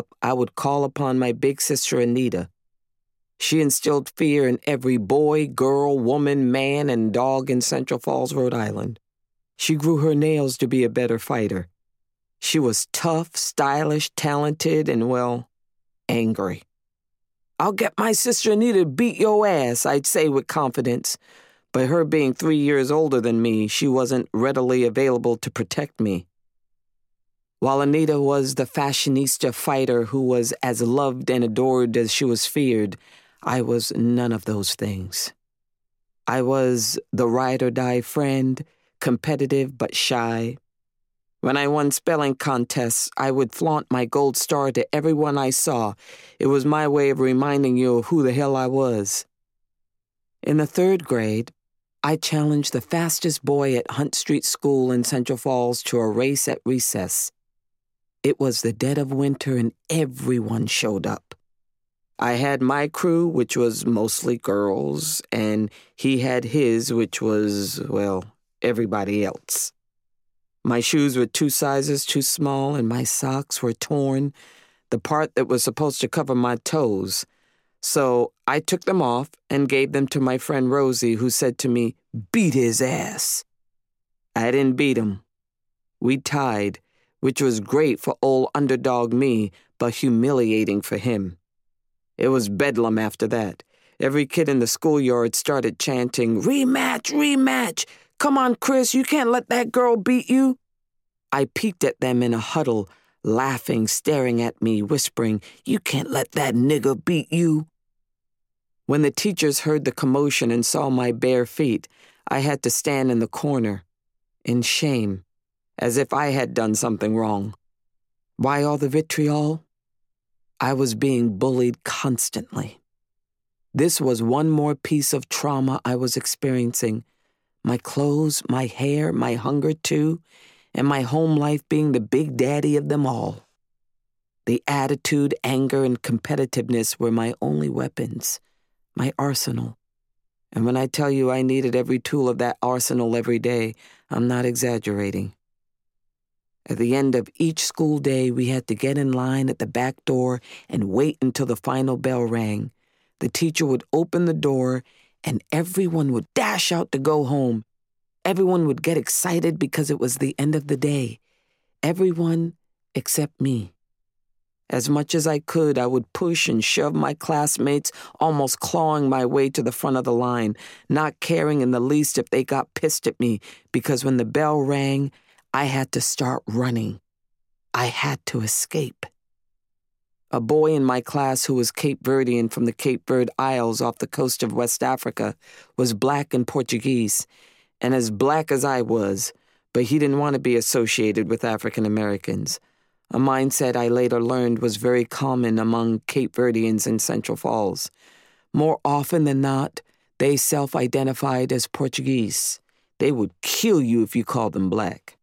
I would call upon my big sister Anita. She instilled fear in every boy, girl, woman, man, and dog in Central Falls, Rhode Island. She grew her nails to be a better fighter. She was tough, stylish, talented, and, well, angry. "I'll get my sister Anita to beat your ass," I'd say with confidence. But her being 3 years older than me, she wasn't readily available to protect me. While Anita was the fashionista fighter who was as loved and adored as she was feared, I was none of those things. I was the ride-or-die friend, competitive but shy. When I won spelling contests, I would flaunt my gold star to everyone I saw. It was my way of reminding you of who the hell I was. In the 3rd grade, I challenged the fastest boy at Hunt Street School in Central Falls to a race at recess. It was the dead of winter and everyone showed up. I had my crew, which was mostly girls, and he had his, which was, well, everybody else. My shoes were 2 sizes too small and my socks were torn, the part that was supposed to cover my toes. So I took them off and gave them to my friend Rosie, who said to me, "Beat his ass." I didn't beat him. We tied, which was great for old underdog me, but humiliating for him. It was bedlam after that. Every kid in the schoolyard started chanting, "Rematch, rematch! Come on, Chris, you can't let that girl beat you." I peeked at them in a huddle, laughing, staring at me, whispering, "You can't let that nigger beat you." When the teachers heard the commotion and saw my bare feet, I had to stand in the corner, in shame, as if I had done something wrong. Why all the vitriol? I was being bullied constantly. This was one more piece of trauma I was experiencing. My clothes, my hair, my hunger too, and my home life being the big daddy of them all. The attitude, anger, and competitiveness were my only weapons, my arsenal. And when I tell you I needed every tool of that arsenal every day, I'm not exaggerating. At the end of each school day, we had to get in line at the back door and wait until the final bell rang. The teacher would open the door, and everyone would dash out to go home. Everyone would get excited because it was the end of the day. Everyone except me. As much as I could, I would push and shove my classmates, almost clawing my way to the front of the line, not caring in the least if they got pissed at me, because when the bell rang, I had to start running. I had to escape. A boy in my class who was Cape Verdean from the Cape Verde Isles off the coast of West Africa was black and Portuguese, and as black as I was, but he didn't want to be associated with African Americans, a mindset I later learned was very common among Cape Verdeans in Central Falls. More often than not, they self-identified as Portuguese. They would kill you if you called them black.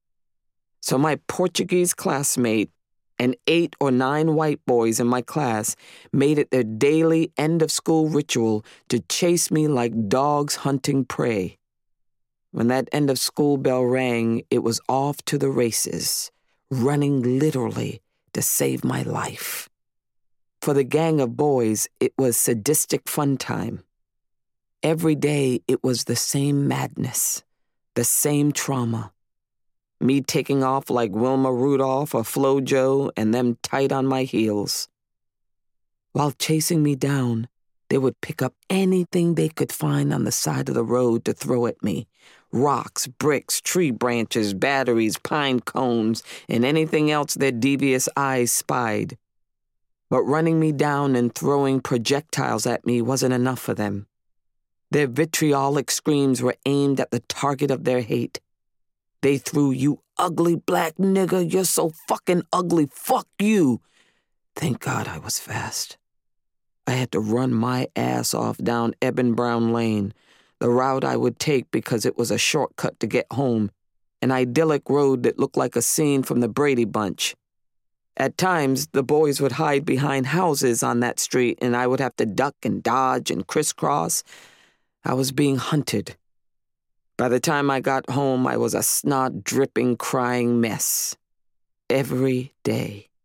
So my Portuguese classmate and 8 or 9 white boys in my class made it their daily end-of-school ritual to chase me like dogs hunting prey. When that end-of-school bell rang, it was off to the races, running literally to save my life. For the gang of boys, it was sadistic fun time. Every day, it was the same madness, the same trauma. Me taking off like Wilma Rudolph or Flo-Jo and them tight on my heels. While chasing me down, they would pick up anything they could find on the side of the road to throw at me. Rocks, bricks, tree branches, batteries, pine cones, and anything else their devious eyes spied. But running me down and throwing projectiles at me wasn't enough for them. Their vitriolic screams were aimed at the target of their hate. They threw, "You ugly black nigger, you're so fucking ugly, fuck you." Thank God I was fast. I had to run my ass off down Eben Brown Lane, the route I would take because it was a shortcut to get home, an idyllic road that looked like a scene from the Brady Bunch. At times, the boys would hide behind houses on that street and I would have to duck and dodge and crisscross. I was being hunted. By the time I got home, I was a snot-dripping, crying mess. Every day.